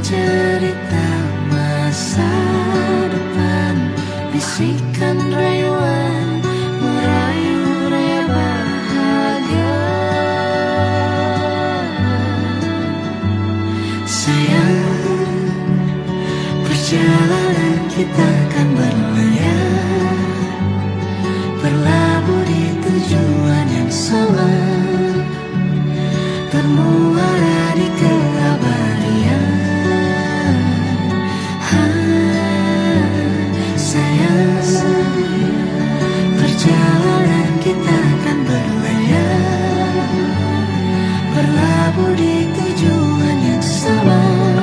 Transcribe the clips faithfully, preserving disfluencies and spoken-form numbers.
cerita masa depan, bisikan rayuan merayu raya bahagia. Sayang, perjalanan kita akan berlayar, berlabuh di tujuan yang sama, bermuara di keabadian. Perjalanan kita akan berlayar, berlabuh di tujuan yang sama.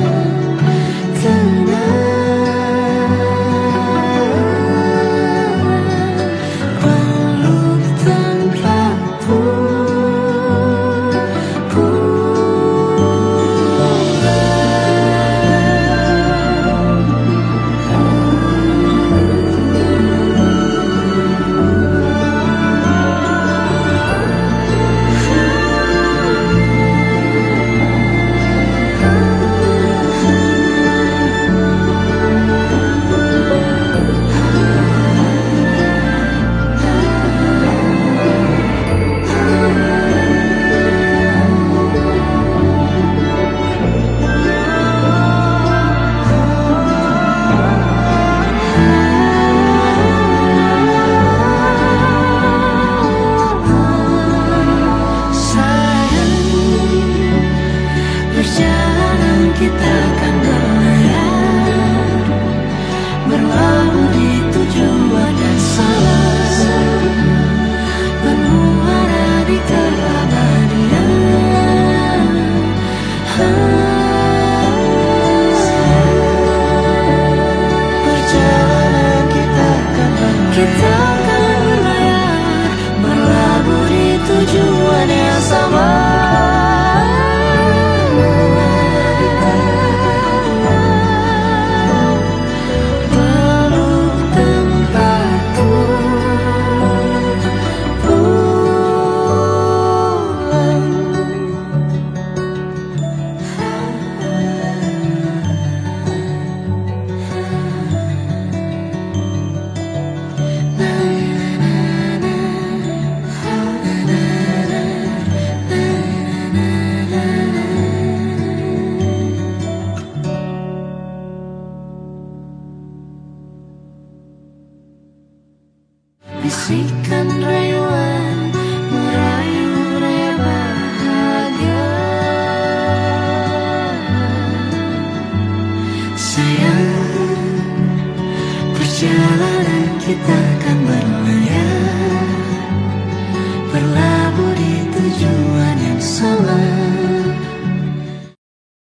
Kita akan berlayar, berlabuh di tujuan yang sama, bermuara di keabadian. Perjalanan kita akan berlayar, kita akan berlayar, berlabuh di tujuan yang sama. Bisikan rayuan merayu raya bahagia. Sayang, perjalanan kita